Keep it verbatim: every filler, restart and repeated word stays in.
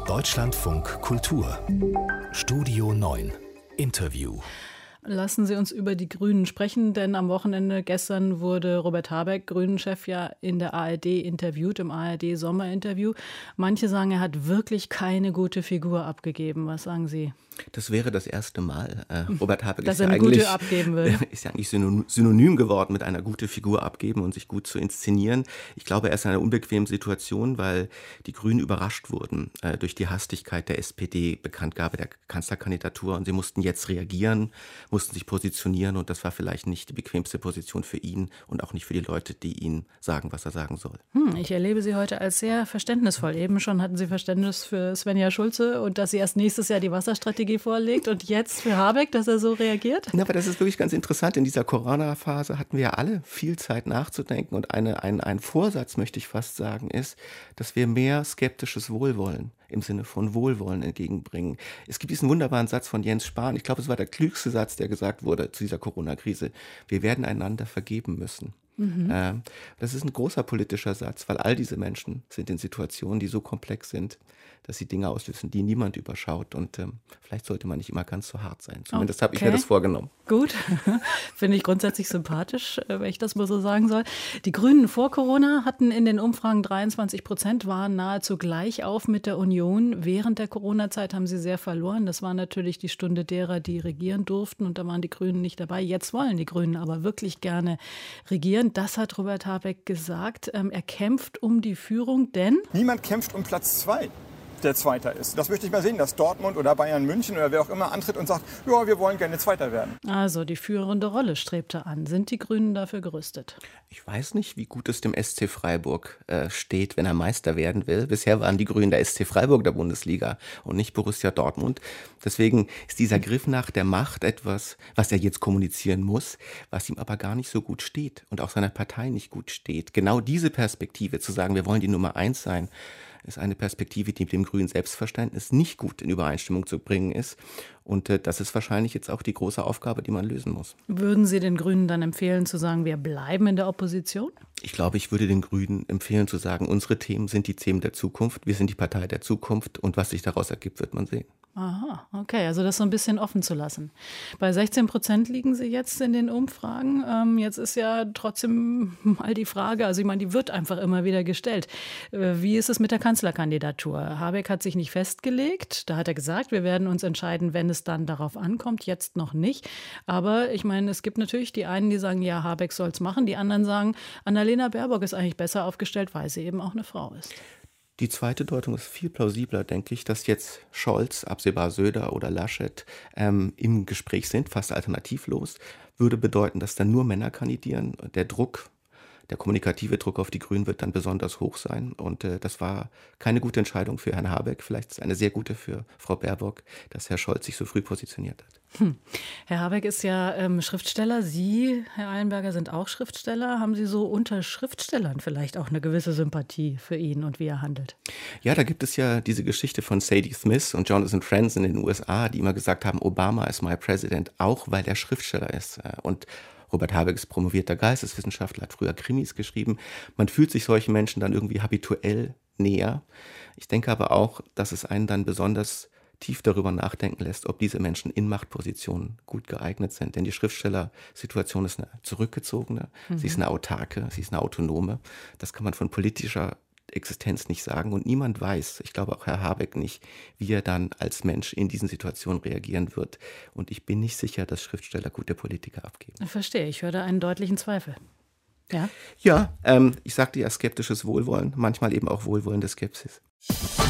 Deutschlandfunk Kultur Studio neun Interview. Lassen Sie uns über die Grünen sprechen, denn am Wochenende gestern wurde Robert Habeck, Grünen-Chef, ja in der A R D interviewt, im A R D-Sommerinterview. Manche sagen, er hat wirklich keine gute Figur abgegeben. Was sagen Sie? Das wäre das erste Mal. Äh, Robert Habeck Dass ist, er ja eine eigentlich, gute abgeben will. ist ja eigentlich synonym, synonym geworden mit einer gute Figur abgeben und sich gut zu inszenieren. Ich glaube, er ist in einer unbequemen Situation, weil die Grünen überrascht wurden äh, durch die Hastigkeit der S P D-Bekanntgabe der Kanzlerkandidatur. Und sie mussten jetzt reagieren, mussten sich positionieren. Und das war vielleicht nicht die bequemste Position für ihn und auch nicht für die Leute, die ihn sagen, was er sagen soll. Hm, ich erlebe Sie heute als sehr verständnisvoll. Eben schon hatten Sie Verständnis für Svenja Schulze und dass sie erst nächstes Jahr die Wasserstrategie vorlegt und jetzt für Habeck, dass er so reagiert? Na, aber das ist wirklich ganz interessant. In dieser Corona-Phase hatten wir ja alle viel Zeit nachzudenken und eine, ein, ein Vorsatz, möchte ich fast sagen, ist, dass wir mehr skeptisches Wohlwollen im Sinne von Wohlwollen entgegenbringen. Es gibt diesen wunderbaren Satz von Jens Spahn, ich glaube, es war der klügste Satz, der gesagt wurde zu dieser Corona-Krise. Wir werden einander vergeben müssen. Mhm. Ähm, das ist ein großer politischer Satz, weil all diese Menschen sind in Situationen, die so komplex sind, dass sie Dinge auslösen, die niemand überschaut. Und ähm, vielleicht sollte man nicht immer ganz so hart sein. Zumindest okay. habe ich mir das vorgenommen. Gut, finde ich grundsätzlich sympathisch, wenn ich das mal so sagen soll. Die Grünen vor Corona hatten in den Umfragen dreiundzwanzig Prozent, waren nahezu gleich auf mit der Union. Während der Corona-Zeit haben sie sehr verloren. Das war natürlich die Stunde derer, die regieren durften. Und da waren die Grünen nicht dabei. Jetzt wollen die Grünen aber wirklich gerne regieren. Das hat Robert Habeck gesagt. Er kämpft um die Führung, denn niemand kämpft um Platz zwei. Der Zweiter ist. Das möchte ich mal sehen, dass Dortmund oder Bayern München oder wer auch immer antritt und sagt, ja, wir wollen gerne Zweiter werden. Also die führende Rolle strebt er an. Sind die Grünen dafür gerüstet? Ich weiß nicht, wie gut es dem S C Freiburg äh, steht, wenn er Meister werden will. Bisher waren die Grünen der S C Freiburg der Bundesliga und nicht Borussia Dortmund. Deswegen ist dieser Griff nach der Macht etwas, was er jetzt kommunizieren muss, was ihm aber gar nicht so gut steht und auch seiner Partei nicht gut steht. Genau diese Perspektive, zu sagen, wir wollen die Nummer eins sein, ist eine Perspektive, die mit dem grünen Selbstverständnis nicht gut in Übereinstimmung zu bringen ist. Und äh, das ist wahrscheinlich jetzt auch die große Aufgabe, die man lösen muss. Würden Sie den Grünen dann empfehlen, zu sagen, wir bleiben in der Opposition? Ich glaube, ich würde den Grünen empfehlen, zu sagen, unsere Themen sind die Themen der Zukunft, wir sind die Partei der Zukunft und was sich daraus ergibt, wird man sehen. Aha, okay, also das so ein bisschen offen zu lassen. Bei sechzehn Prozent liegen Sie jetzt in den Umfragen. Ähm, jetzt ist ja trotzdem mal die Frage, also ich meine, die wird einfach immer wieder gestellt. Äh, wie ist es mit der Kanzlerkandidatur? Habeck hat sich nicht festgelegt. Da hat er gesagt, wir werden uns entscheiden, wenn es dann darauf ankommt. Jetzt noch nicht. Aber ich meine, es gibt natürlich die einen, die sagen, ja, Habeck soll es machen. Die anderen sagen, Annalena Baerbock ist eigentlich besser aufgestellt, weil sie eben auch eine Frau ist. Die zweite Deutung ist viel plausibler, denke ich, dass jetzt Scholz, absehbar Söder oder Laschet ähm, im Gespräch sind, fast alternativlos, würde bedeuten, dass dann nur Männer kandidieren. Der Druck, der kommunikative Druck auf die Grünen wird dann besonders hoch sein. Und äh, das war keine gute Entscheidung für Herrn Habeck. Vielleicht ist es eine sehr gute für Frau Baerbock, dass Herr Scholz sich so früh positioniert hat. Hm. Herr Habeck ist ja ähm, Schriftsteller. Sie, Herr Eilenberger, sind auch Schriftsteller. Haben Sie so unter Schriftstellern vielleicht auch eine gewisse Sympathie für ihn und wie er handelt? Ja, da gibt es ja diese Geschichte von Sadie Smith und Jonathan Franzen in den U S A, die immer gesagt haben, Obama ist my president, auch weil er Schriftsteller ist. Und Robert Habeck ist promovierter Geisteswissenschaftler, hat früher Krimis geschrieben. Man fühlt sich solchen Menschen dann irgendwie habituell näher. Ich denke aber auch, dass es einen dann besonders tief darüber nachdenken lässt, ob diese Menschen in Machtpositionen gut geeignet sind. Denn die Schriftstellersituation ist eine zurückgezogene, mhm. sie ist eine autarke, sie ist eine autonome. Das kann man von politischer Existenz nicht sagen und niemand weiß, ich glaube auch Herr Habeck nicht, wie er dann als Mensch in diesen Situationen reagieren wird. Und ich bin nicht sicher, dass Schriftsteller gute Politiker abgeben. Ich verstehe, ich höre da einen deutlichen Zweifel. Ja, ja ähm, ich sagte ja skeptisches Wohlwollen, manchmal eben auch wohlwollende Skepsis.